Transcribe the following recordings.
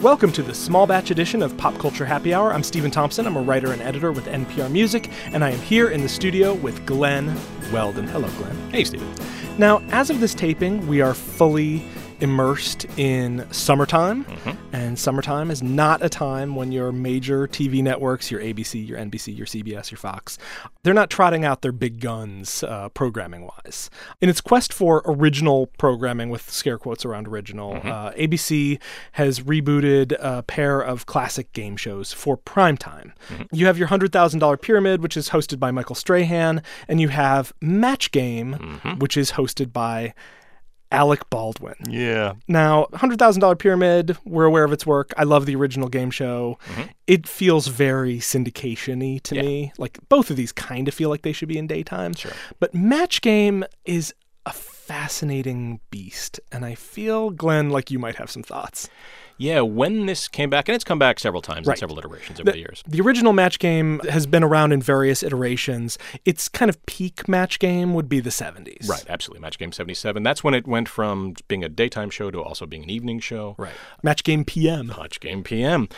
Welcome to the small batch edition of Pop Culture Happy Hour. I'm Stephen Thompson. I'm a writer and editor with NPR Music, and I am here in the studio with Glenn Weldon. Hello, Glenn. Hey, Stephen. Now, as of this taping, we are fully immersed in summertime, and summertime is not a time when your major TV networks, your ABC, your NBC, your CBS, your Fox, they're not trotting out their big guns programming-wise. In its quest for original programming, with scare quotes around original, ABC has rebooted a pair of classic game shows for primetime. You have your $100,000 Pyramid, which is hosted by Michael Strahan, and you have Match Game, which is hosted by Alec Baldwin. Yeah. Now, $100,000 Pyramid, we're aware of its work. I love the original game show. It feels very syndication-y to me. Like, both of these kind of feel like they should be in daytime. Sure. But Match Game is a fascinating beast, and I feel, Glenn, like you might have some thoughts. Yeah, when this came back, and it's come back several times in several iterations over the years. The original Match Game has been around in various iterations. Its kind of peak Match Game would be the 70s. Right, absolutely. Match Game 77. That's when it went from being a daytime show to also being an evening show. Right. Match Game PM. Match Game PM.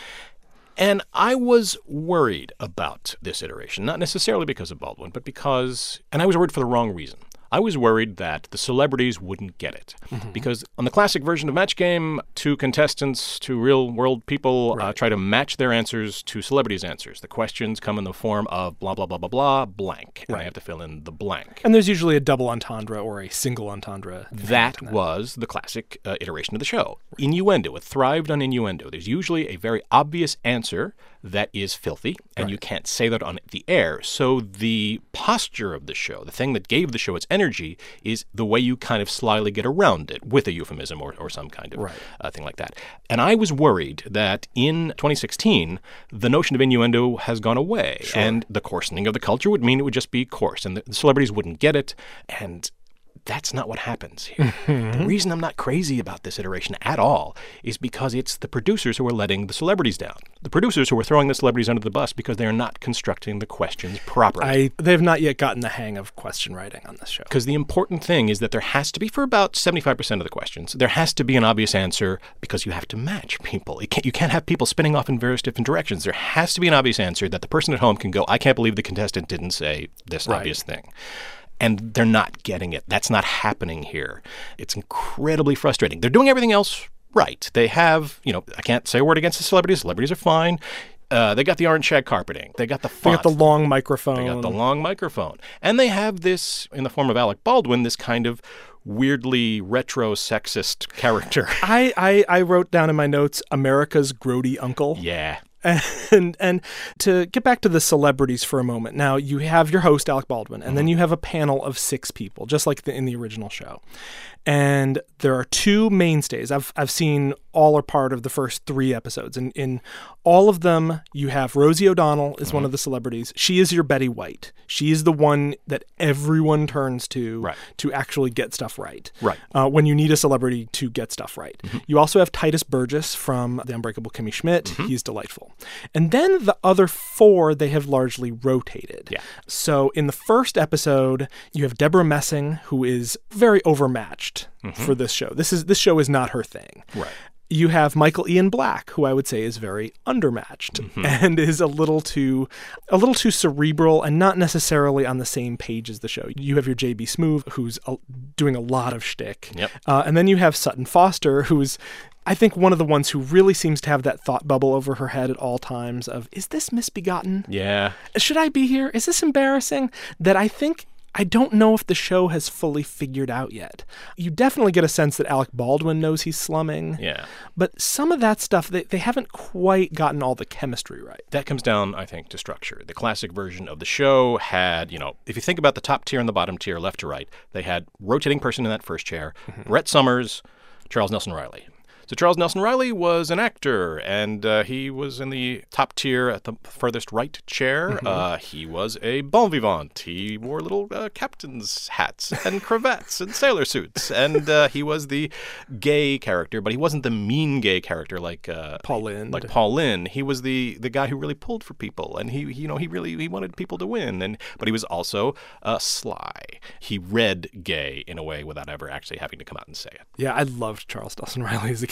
And I was worried about this iteration, not necessarily because of Baldwin, but because, and I was worried for the wrong reason. I was worried that the celebrities wouldn't get it. Because on the classic version of Match Game, two contestants, two real-world people try to match their answers to celebrities' answers. The questions come in the form of blah, blah, blah, blah, blah, blank. And they have to fill in the blank. And there's usually a double entendre or a single entendre. That was the classic iteration of the show. Innuendo. It thrived on innuendo. There's usually a very obvious answer that is filthy, and you can't say that on the air. So the posture of the show, the thing that gave the show its energy, is the way you kind of slyly get around it with a euphemism or some kind of thing like that. And I was worried that in 2016, the notion of innuendo has gone away, and the coarsening of the culture would mean it would just be coarse, and the celebrities wouldn't get it, and that's not what happens here. The reason I'm not crazy about this iteration at all is because it's the producers who are letting the celebrities down. The producers who are throwing the celebrities under the bus because they are not constructing the questions properly. They have not yet gotten the hang of question writing on this show. Because the important thing is that there has to be, for about 75% of the questions, there has to be an obvious answer because you have to match people. You can't have people spinning off in various different directions. There has to be an obvious answer that the person at home can go, I can't believe the contestant didn't say this obvious thing. And they're not getting it. That's not happening here. It's incredibly frustrating. They're doing everything else right. They have, I can't say a word against the celebrities. Celebrities are fine. They got the orange shag carpeting. They got the font. They got the long microphone. They got the long microphone. And they have this, in the form of Alec Baldwin, this kind of weirdly retro sexist character. I wrote down in my notes, America's grody uncle. Yeah. And to get back to the celebrities for a moment, now you have your host, Alec Baldwin, and then you have a panel of 6 people, just like in the original show. And there are 2 mainstays. I've seen all or part of the first 3 episodes. And in all of them, you have Rosie O'Donnell is one of the celebrities. She is your Betty White. She is the one that everyone turns to actually get stuff right. When you need a celebrity to get stuff right. You also have Titus Burgess from The Unbreakable Kimmy Schmidt. He's delightful. And then the other 4, they have largely rotated. Yeah. So in the first episode, you have Deborah Messing, who is very overmatched for this show. This show is not her thing. Right. You have Michael Ian Black, who I would say is very undermatched and is a little too cerebral and not necessarily on the same page as the show. You have your J.B. Smoove, who's doing a lot of shtick. Yep. And then you have Sutton Foster, who's, I think, one of the ones who really seems to have that thought bubble over her head at all times of, is this misbegotten? Yeah. Should I be here? Is this embarrassing? That I don't know if the show has fully figured out yet. You definitely get a sense that Alec Baldwin knows he's slumming. Yeah. But some of that stuff, they haven't quite gotten all the chemistry right. That comes down, I think, to structure. The classic version of the show had, if you think about the top tier and the bottom tier, left to right, they had rotating person in that first chair, Brett Summers, Charles Nelson Riley. So Charles Nelson Riley was an actor, and he was in the top tier at the furthest right chair. He was a bon vivant. He wore little captain's hats and cravats and sailor suits, and he was the gay character, but he wasn't the mean gay character like Paul Lynde. Like Paul Lynde. He was the guy who really pulled for people, and he wanted people to win, but he was also sly. He read gay in a way without ever actually having to come out and say it. Yeah, I loved Charles Nelson Riley as a kid.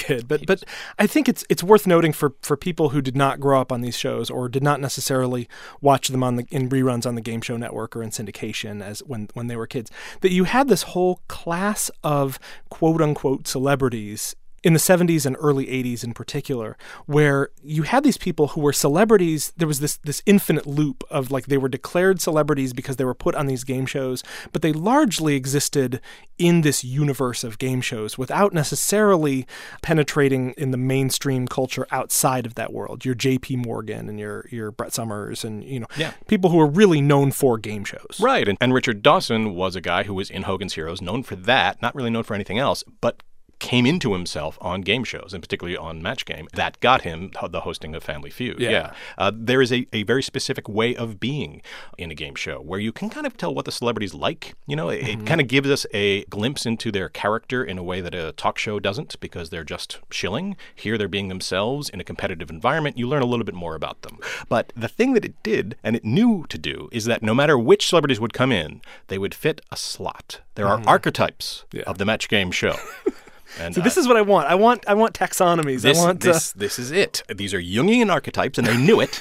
did. But I think it's worth noting for people who did not grow up on these shows or did not necessarily watch them in reruns on the Game Show Network or in syndication as when they were kids, that you had this whole class of quote-unquote celebrities in the 70s and early 80s in particular, where you had these people who were celebrities. There was this infinite loop of like they were declared celebrities because they were put on these game shows, but they largely existed in this universe of game shows without necessarily penetrating in the mainstream culture outside of that world. Your J.P. Morgan and your Brett Summers and, people who are really known for game shows. Right. And Richard Dawson was a guy who was in Hogan's Heroes, known for that, not really known for anything else, but came into himself on game shows, and particularly on Match Game. That got him the hosting of Family Feud. Yeah. There is a very specific way of being in a game show where you can kind of tell what the celebrities like. It kind of gives us a glimpse into their character in a way that a talk show doesn't, because they're just shilling. Here they're being themselves in a competitive environment. You learn a little bit more about them. But the thing that it did, and it knew to do, is that no matter which celebrities would come in, they would fit a slot. There are archetypes of the Match Game show. And, so this is what I want. I want taxonomies. This is it. These are Jungian archetypes, and they knew it.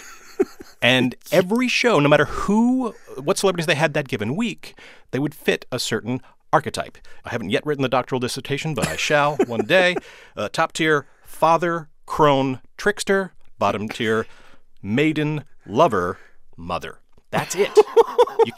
And every show, no matter what celebrities they had that given week, they would fit a certain archetype. I haven't yet written the doctoral dissertation, but I shall one day. Top tier, father, crone, trickster. Bottom tier, maiden, lover, mother. That's it. You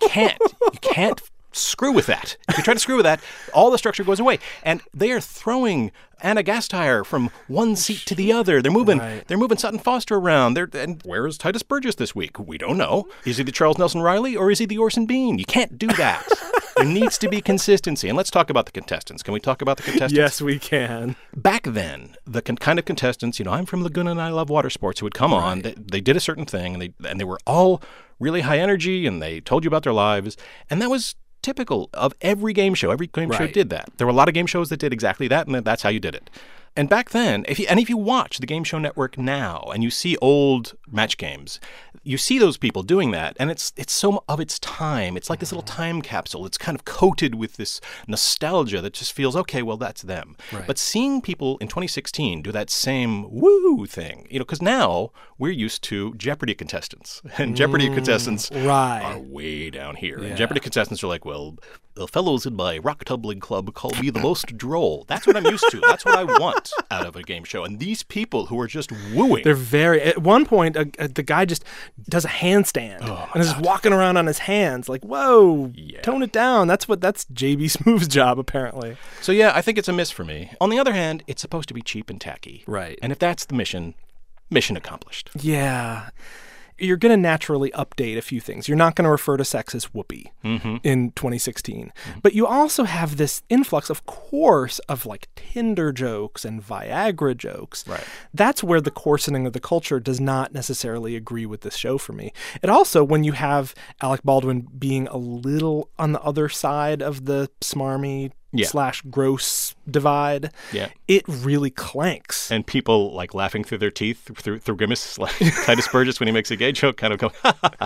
can't screw with that. If you try to screw with that, all the structure goes away. And they are throwing Anna Gasteyer from one seat to the other. They're moving Sutton Foster around. And where is Titus Burgess this week? We don't know. Is he the Charles Nelson Riley or is he the Orson Bean? You can't do that. There needs to be consistency. And let's talk about the contestants. Can we talk about the contestants? Yes, we can. Back then, the kind of contestants, I'm from Laguna and I love water sports, who would come on. They did a certain thing, and they were all really high energy, and they told you about their lives. And that was typical of every game show. Every game show did that. There were a lot of game shows that did exactly that, and that's how you did it. And back then, if you watch the Game Show Network now and you see old Match Games, you see those people doing that, and it's so of its time. It's like this little time capsule. It's kind of coated with this nostalgia that just feels, okay, well, that's them. Right. But seeing people in 2016 do that same woo thing, because now we're used to Jeopardy contestants, and Jeopardy contestants are way down here. Yeah. And Jeopardy contestants are like, well, the fellows in my rock tumbling club call me the most droll. That's what I'm used to. That's what I want out of a game show. And these people who are just wooing. They're at one point, the guy just does a handstand and is just walking around on his hands like, whoa, tone it down. That's J.B. Smooth's job, apparently. So, yeah, I think it's a miss for me. On the other hand, it's supposed to be cheap and tacky. Right. And if that's the mission accomplished. Yeah. You're going to naturally update a few things. You're not going to refer to sex as whoopee in 2016. But you also have this influx, of course, of like Tinder jokes and Viagra jokes. Right. That's where the coarsening of the culture does not necessarily agree with this show for me. It also, when you have Alec Baldwin being a little on the other side of the smarmy / gross divide, it really clanks. And people like laughing through their teeth through grimace, like Titus Burgess when he makes a gay joke, kind of go,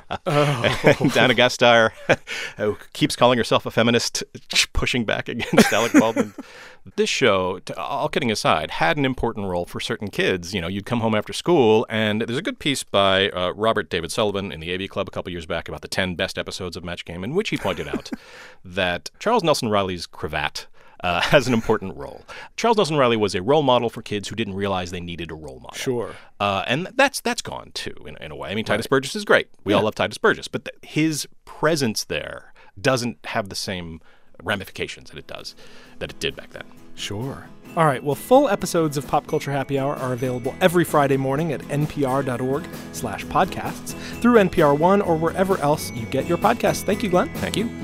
and Anna Gasteyer, who keeps calling herself a feminist, pushing back against Alec Baldwin. This show, all kidding aside, had an important role for certain kids. You'd come home after school, and there's a good piece by Robert David Sullivan in the AV Club a couple years back about the 10 best episodes of Match Game, in which he pointed out that Charles Nelson Riley's cravat has an important role. Charles Nelson Riley was a role model for kids who didn't realize they needed a role model. Sure. And that's gone, too, in a way. I mean, Titus Burgess is great. We all love Titus Burgess. But his presence there doesn't have the same ramifications that it did back then. Sure. All right. Well, full episodes of Pop Culture Happy Hour are available every Friday morning at npr.org/podcasts, through NPR One, or wherever else you get your podcasts. Thank you, Glenn. Thank you.